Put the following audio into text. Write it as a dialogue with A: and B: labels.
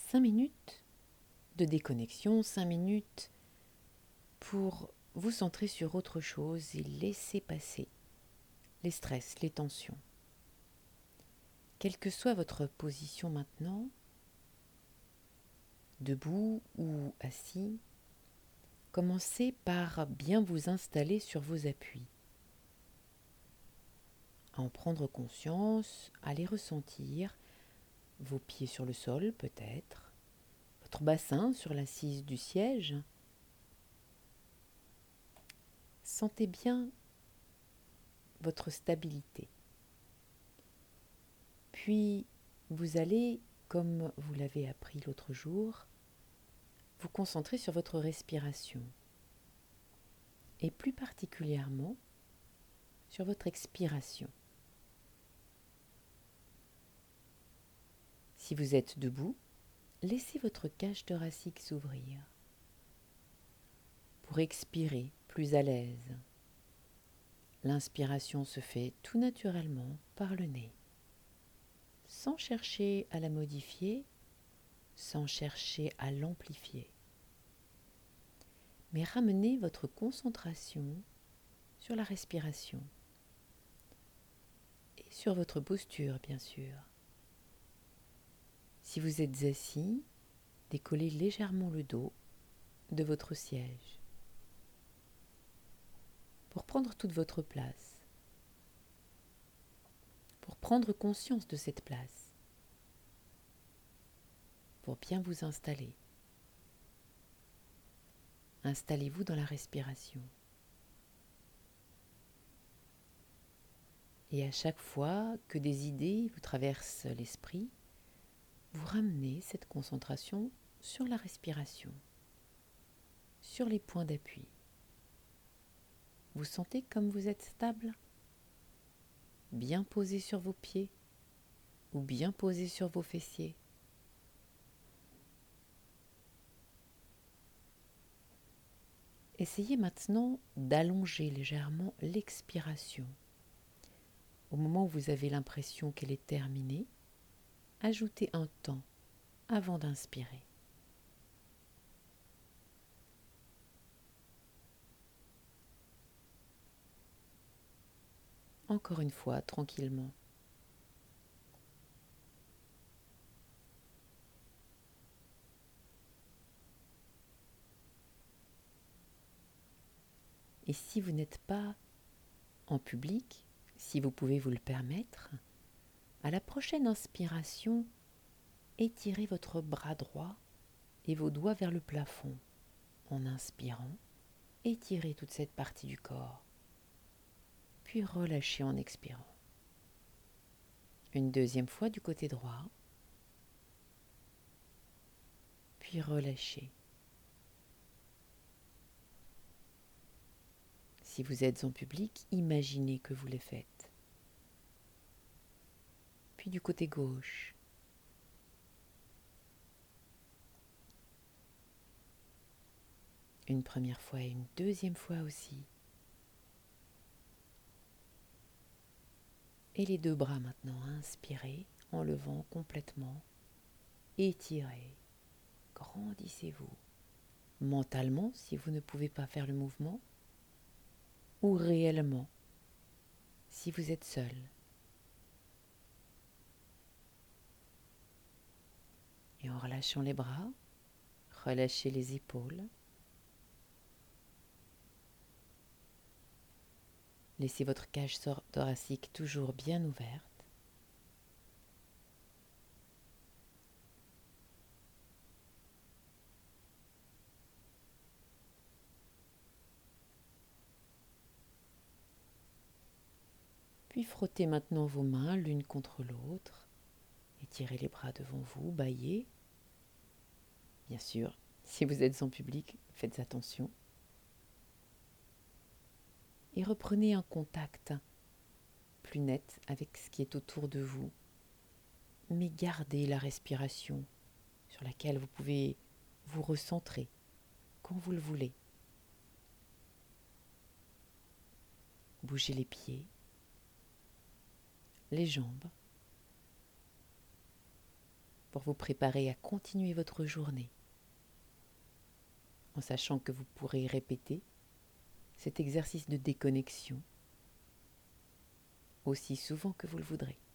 A: 5 minutes de déconnexion, 5 minutes pour vous centrer sur autre chose et laisser passer les stress, les tensions. Quelle que soit votre position maintenant, debout ou assis, commencez par bien vous installer sur vos appuis. À en prendre conscience, à les ressentir, vos pieds sur le sol peut-être, votre bassin sur l'assise du siège. Sentez bien votre stabilité. Puis, vous allez, comme vous l'avez appris l'autre jour, vous concentrer sur votre respiration et plus particulièrement sur votre expiration. Si vous êtes debout, laissez votre cage thoracique s'ouvrir pour expirer plus à l'aise. L'inspiration se fait tout naturellement par le nez, sans chercher à la modifier, sans chercher à l'amplifier. Mais ramenez votre concentration sur la respiration et sur votre posture, bien sûr. Si vous êtes assis, décollez légèrement le dos de votre siège pour prendre toute votre place, pour prendre conscience de cette place, pour bien vous installer. Installez-vous dans la respiration. Et à chaque fois que des idées vous traversent l'esprit, vous ramenez cette concentration sur la respiration, sur les points d'appui. Vous sentez comme vous êtes stable, bien posé sur vos pieds ou bien posé sur vos fessiers. Essayez maintenant d'allonger légèrement l'expiration. Au moment où vous avez l'impression qu'elle est terminée, ajoutez un temps avant d'inspirer. Encore une fois, tranquillement. Et si vous n'êtes pas en public, si vous pouvez vous le permettre, à la prochaine inspiration, étirez votre bras droit et vos doigts vers le plafond. En inspirant, étirez toute cette partie du corps, puis relâchez en expirant. Une deuxième fois du côté droit, puis relâchez. Si vous êtes en public, imaginez que vous le faites. Puis du côté gauche. Une première fois et une deuxième fois aussi. Et les deux bras maintenant, inspirez en levant complètement. Étirez. Grandissez-vous. Mentalement, si vous ne pouvez pas faire le mouvement, ou réellement, si vous êtes seul. Et en relâchant les bras, relâchez les épaules. Laissez votre cage thoracique toujours bien ouverte. Puis frottez maintenant vos mains l'une contre l'autre. Étirez les bras devant vous, bâillez. Bien sûr, si vous êtes en public, faites attention. Et reprenez un contact plus net avec ce qui est autour de vous. Mais gardez la respiration sur laquelle vous pouvez vous recentrer quand vous le voulez. Bougez les pieds, les jambes. pour vous préparer à continuer votre journée, en sachant que vous pourrez répéter cet exercice de déconnexion aussi souvent que vous le voudrez.